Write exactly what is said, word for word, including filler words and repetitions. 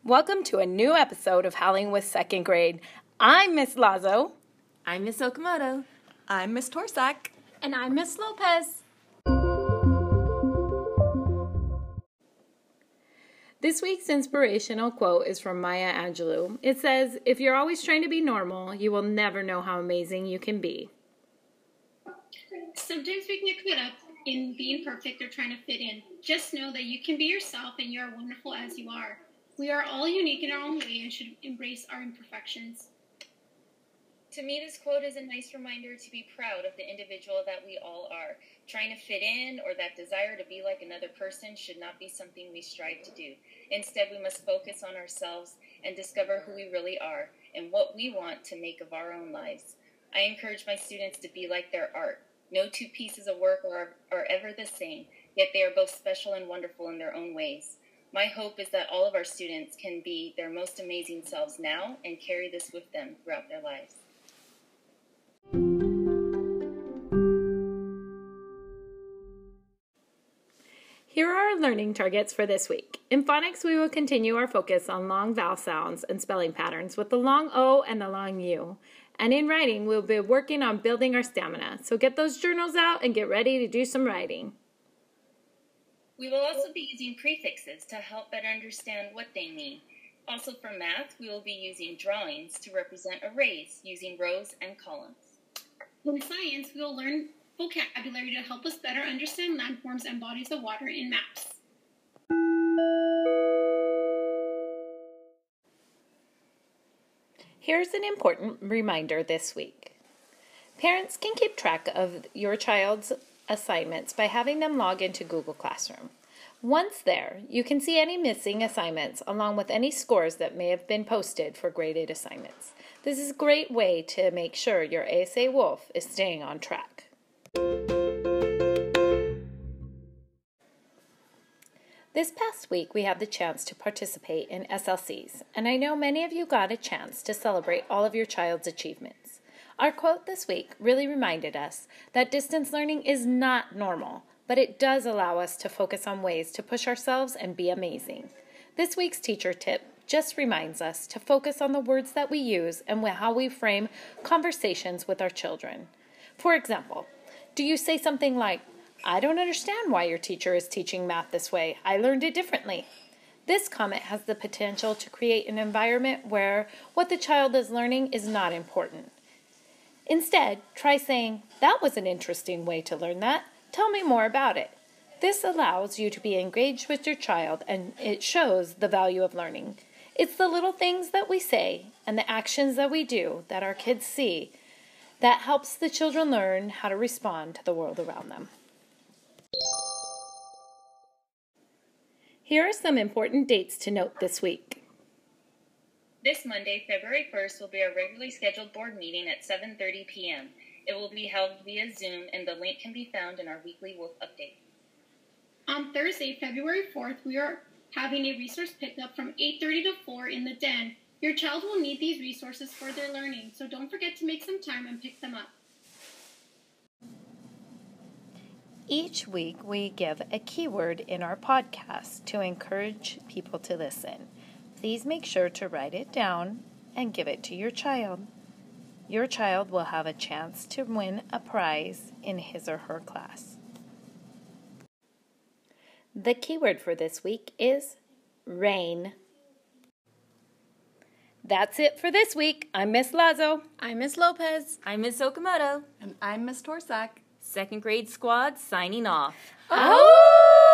Welcome to a new episode of Howling with Second Grade. I'm Miss Lazo. I'm Miss Okamoto. I'm Miss Torsak. And I'm Miss Lopez. This week's inspirational quote is from Maya Angelou. It says, "If you're always trying to be normal, you will never know how amazing you can be." Sometimes we can get caught up in being perfect or trying to fit in. Just know that you can be yourself and you are wonderful as you are. We are all unique in our own way and should embrace our imperfections. To me, this quote is a nice reminder to be proud of the individual that we all are. Trying to fit in or that desire to be like another person should not be something we strive to do. Instead, we must focus on ourselves and discover who we really are and what we want to make of our own lives. I encourage my students to be like their art. No two pieces of work are, are ever the same, yet they are both special and wonderful in their own ways. My hope is that all of our students can be their most amazing selves now and carry this with them throughout their lives. Here are our learning targets for this week. In phonics, we will continue our focus on long vowel sounds and spelling patterns with the long O and the long U. And in writing, we'll be working on building our stamina. So get those journals out and get ready to do some writing. We will also be using prefixes to help better understand what they mean. Also for math, we will be using drawings to represent arrays using rows and columns. In science, we will learn vocabulary to help us better understand landforms and bodies of water in maps. Here's an important reminder this week. Parents can keep track of your child's assignments by having them log into Google Classroom. Once there, you can see any missing assignments along with any scores that may have been posted for graded assignments. This is a great way to make sure your A S A Wolf is staying on track. This past week, we had the chance to participate in S L Cs, and I know many of you got a chance to celebrate all of your child's achievements. Our quote this week really reminded us that distance learning is not normal, but it does allow us to focus on ways to push ourselves and be amazing. This week's teacher tip just reminds us to focus on the words that we use and how we frame conversations with our children. For example, do you say something like, "I don't understand why your teacher is teaching math this way. I learned it differently." This comment has the potential to create an environment where what the child is learning is not important. Instead, try saying, "That was an interesting way to learn that. Tell me more about it." This allows you to be engaged with your child, and it shows the value of learning. It's the little things that we say and the actions that we do that our kids see that helps the children learn how to respond to the world around them. Here are some important dates to note this week. This Monday, February first, will be our regularly scheduled board meeting at seven thirty p.m. It will be held via Zoom, and the link can be found in our weekly Wolf Update. On Thursday, February fourth, we are having a resource pickup from eight thirty to four in the den. Your child will need these resources for their learning, so don't forget to make some time and pick them up. Each week, we give a keyword in our podcast to encourage people to listen. Please make sure to write it down and give it to your child. Your child will have a chance to win a prize in his or her class. The keyword for this week is rain. That's it for this week. I'm Miss Lazo. I'm Miss Lopez. I'm Miss Okamoto. And I'm Miss Torsak. Second grade squad signing off. Oh!